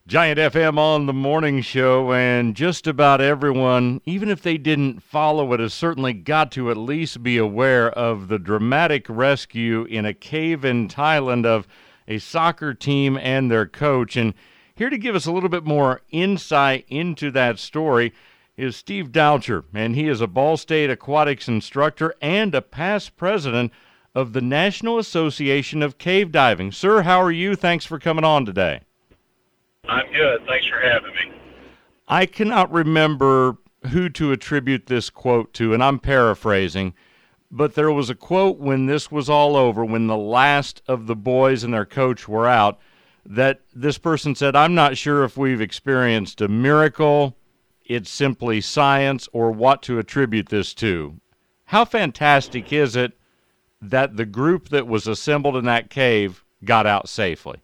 Giant FM on the morning show, and just about everyone, even if they didn't follow it, has certainly got to at least be aware of the dramatic rescue in a cave in Thailand of a soccer team and their coach. And here to give us a little bit more insight into that story is Steve Doucher, and he is a Ball State aquatics instructor and a past president of the National Association of Cave Diving. Sir, how are you? Thanks for coming on today. I'm good. Thanks for having me. I cannot remember who to attribute this quote to, and I'm paraphrasing, but there was a quote when this was all over, when the last of the boys and their coach were out, that this person said, "I'm not sure if we've experienced a miracle, it's simply science, or what to attribute this to." How fantastic is it that the group that was assembled in that cave got out safely?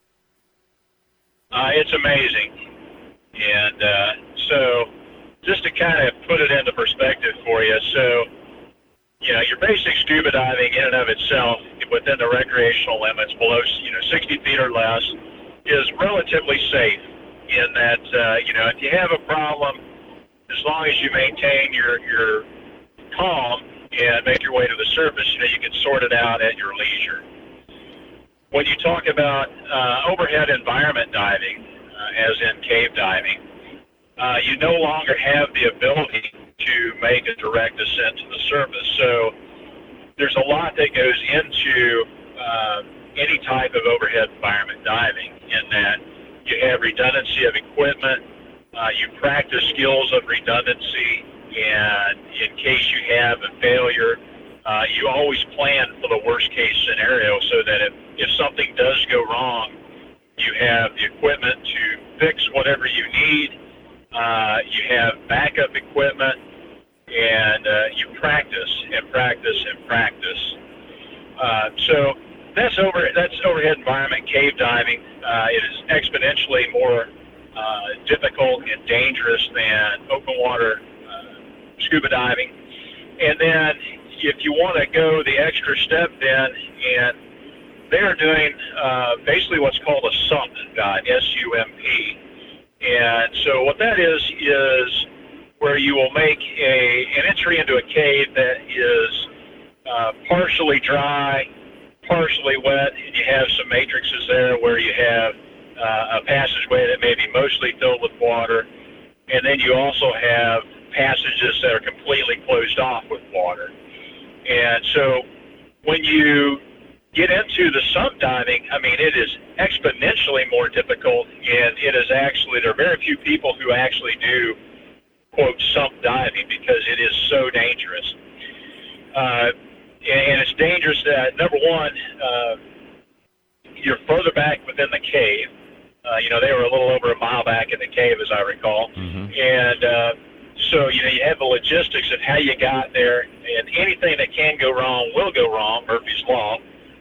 It's amazing. And so just to kind of put it into perspective for you, so, your basic scuba diving in and of itself within the recreational limits below, 60 feet or less is relatively safe in that, if you have a problem, as long as you maintain your calm and make your way to the surface, you can sort it out at your leisure. When you talk about overhead environment diving, as in cave diving, you no longer have the ability to make a direct ascent to the surface. So there's a lot that goes into any type of overhead environment diving, in that you have redundancy of equipment, you practice skills of redundancy, and in case you have a failure, you always plan for the worst case scenario so that if something does go wrong, you have the equipment to fix whatever you need, you have backup equipment, and you practice and practice and practice. So that's overhead environment cave diving. It is exponentially more difficult and dangerous than open water scuba diving. And then if you want to go the extra step then, and they're doing basically what's called a sump dive, S-U-M-P. And so what that is where you will make an entry into a cave that is partially dry, partially wet, and you have some matrices there where you have a passageway that may be mostly filled with water, and then you also have passages that are completely closed off with water. And so when you get into the sump diving, it is exponentially more difficult, and it is actually, there are very few people who actually do, quote, sump diving, because it is so dangerous. And it's dangerous that, number one, you're further back within the cave. They were a little over a mile back in the cave, as I recall. Mm-hmm. And so, you have the logistics of how you got there, and anything that can go wrong will go wrong, Murphy's Law.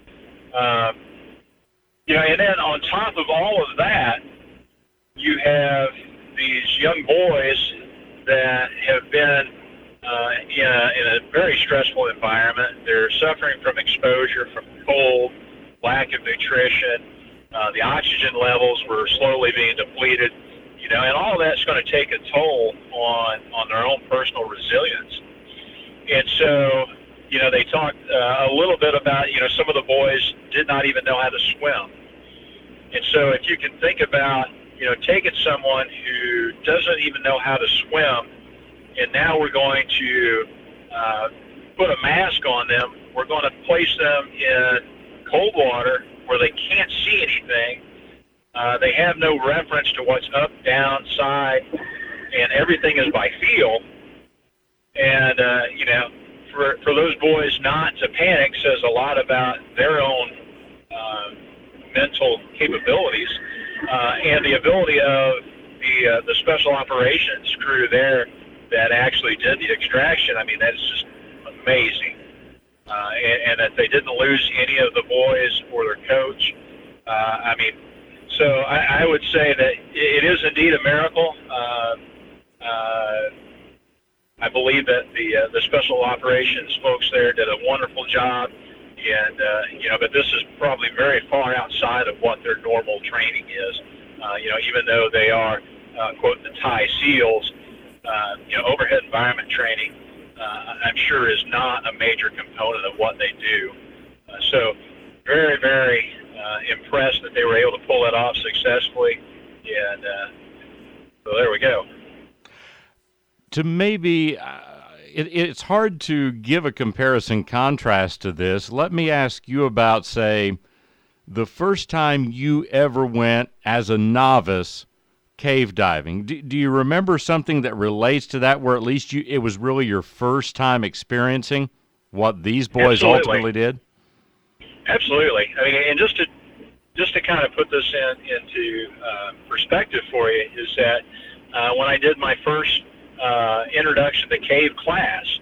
And then on top of all of that, you have these young boys that have been in a very stressful environment. They're suffering from exposure, from cold, lack of nutrition. The oxygen levels were slowly being depleted, and all of that's going to take a toll on their own personal resilience. And so, they talked a little bit about, some of the boys did not even know how to swim. And so if you can think about, taking someone who doesn't even know how to swim, and now we're going to put a mask on them, we're going to place them in cold water where they can't see anything. They have no reference to what's up, down, side, and everything is by feel. And, for those boys not to panic says a lot about their own mental capabilities and the ability of the special operations crew there that actually did the extraction. That is just amazing. And that they didn't lose any of the boys or their coach. So I would say that it is indeed a miracle. I believe that the special operations folks there did a wonderful job, and but this is probably very far outside of what their normal training is. Even though they are, quote, the Thai SEALs, overhead environment training, I'm sure is not a major component of what they do. So very, very impressed that they were able to pull that off successfully. And so there we go. To maybe, it's hard to give a comparison contrast to this. Let me ask you about, say, the first time you ever went as a novice cave diving. Do you remember something that relates to that, where at least it was really your first time experiencing what these boys ultimately did? Absolutely. I mean, and just to kind of put this into perspective for you, is that when I did my first introduction to cave class,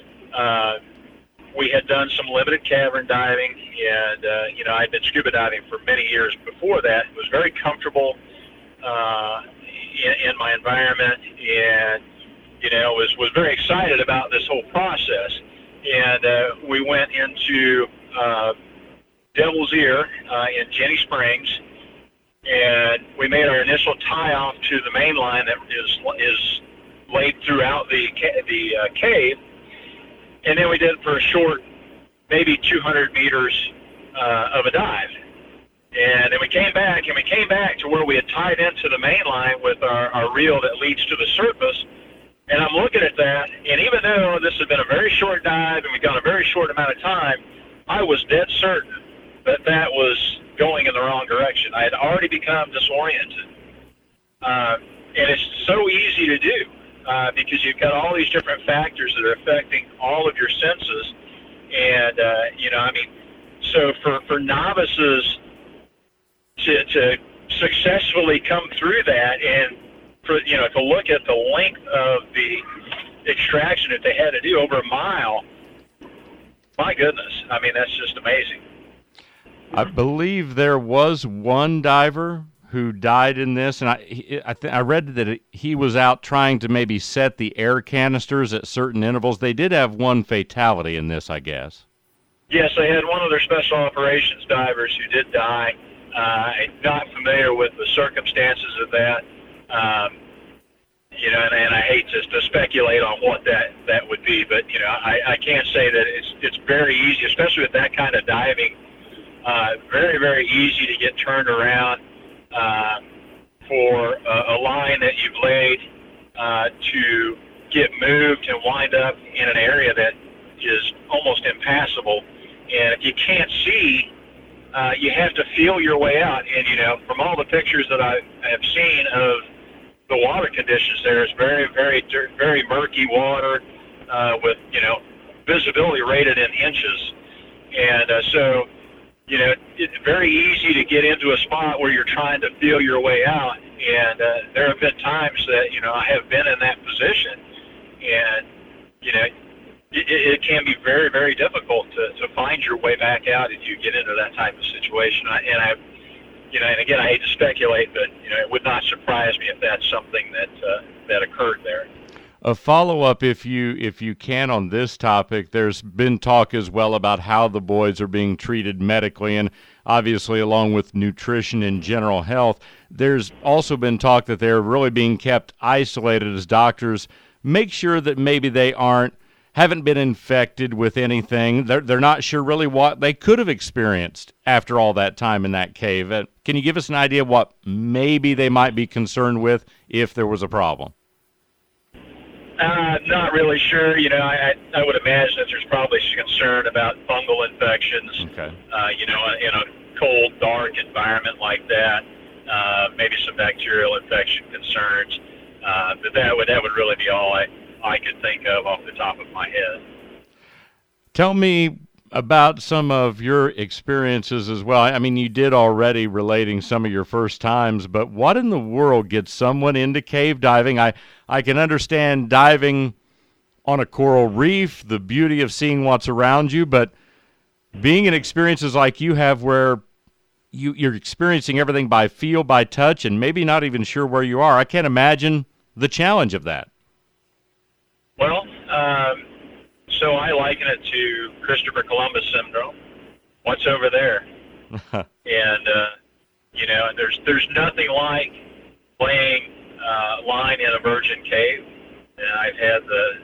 we had done some limited cavern diving, and I'd been scuba diving for many years before that. It was very comfortable in my environment, and was very excited about this whole process. And we went into Devil's Ear in Jenny Springs, and we made our initial tie-off to the main line that is laid throughout the cave, and then we did it for a short, maybe 200 meters of a dive. And then we came back to where we had tied into the main line with our reel that leads to the surface. And I'm looking at that, and even though this had been a very short dive and we'd gone a very short amount of time, I was dead certain that was going in the wrong direction. I had already become disoriented. And it's so easy to do because you've got all these different factors that are affecting all of your senses. And, so for novices to successfully come through that, and to look at the length of the extraction that they had to do, over a mile, my goodness, I mean, that's just amazing. I believe there was one diver who died in this, and I read that he was out trying to maybe set the air canisters at certain intervals. They did have one fatality in this, I guess. Yes, they had one of their special operations divers who did die. I'm not familiar with the circumstances of that, and I hate to speculate on what that would be, but I can say that it's very easy, especially with that kind of diving. Very, very easy to get turned around for a line that you've laid to get moved and wind up in an area that is almost impassable. And if you can't see, you have to feel your way out. And, from all the pictures that I have seen of the water conditions there, it's very, very, very murky water with, visibility rated in inches. And so, it's very easy to get into a spot where you're trying to feel your way out. And there have been times that, I have been in that position. And, it can be very, very difficult to find your way back out if you get into that type of situation. And again, I hate to speculate, but, it would not surprise me if that's something that occurred there. A follow-up, if you can, on this topic. There's been talk as well about how the boys are being treated medically, and obviously along with nutrition and general health. There's also been talk that they're really being kept isolated as doctors make sure that maybe they haven't been infected with anything. They're not sure really what they could have experienced after all that time in that cave. Can you give us an idea of what maybe they might be concerned with if there was a problem? Not really sure. I would imagine that there's probably some concern about fungal infections. Okay. In a cold, dark environment like that, maybe some bacterial infection concerns. But that would really be all I could think of off the top of my head. Tell me about some of your experiences as well. I mean, you did already relating some of your first times, but what in the world gets someone into cave diving? I can understand diving on a coral reef, the beauty of seeing what's around you, but being in experiences like you have where you're experiencing everything by feel, by touch, and maybe not even sure where you are, I can't imagine the challenge of that. Well, so I liken it to Christopher Columbus syndrome. What's over there? And, And there's nothing like laying line in a virgin cave, and I've had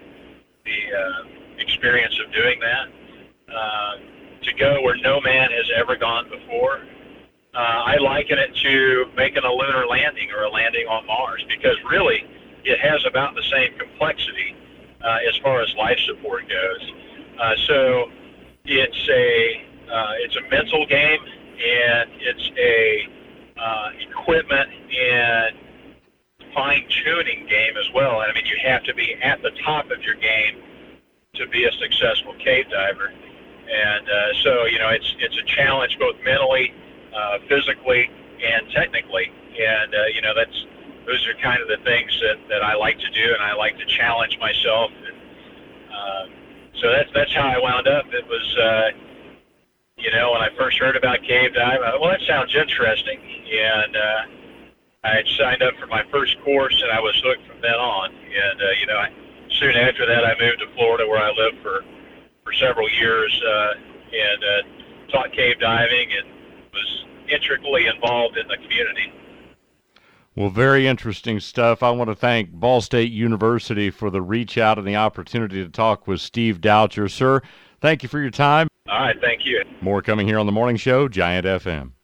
the experience of doing that. To go where no man has ever gone before. I liken it to making a lunar landing or a landing on Mars, because really it has about the same complexity as far as life support goes. So it's a mental game, and it's a equipment and fine-tuning game as well. I mean, you have to be at the top of your game to be a successful cave diver. And so, it's a challenge both mentally, physically, and technically. And, those are kind of the things that I like to do, and I like to challenge myself. And so that's how I wound up. It was, when I first heard about cave diving, well, that sounds interesting. And I had signed up for my first course, and I was hooked from then on. And, soon after that, I moved to Florida, where I lived for several years, and taught cave diving and was intricately involved in the community. Well, very interesting stuff. I want to thank Ball State University for the reach out and the opportunity to talk with Steve Doucher. Sir, thank you for your time. All right, thank you. More coming here on The Morning Show, Giant FM.